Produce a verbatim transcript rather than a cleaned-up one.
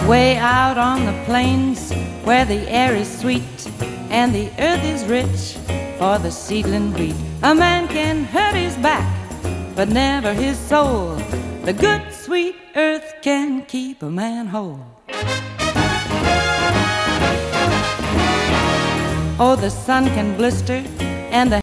Way out on the plains where the air is sweet and the earth is rich for the seedling wheat. A man can hurt his back, but never his soul. The good sweet earth can keep a man whole. Oh, the sun can blister and the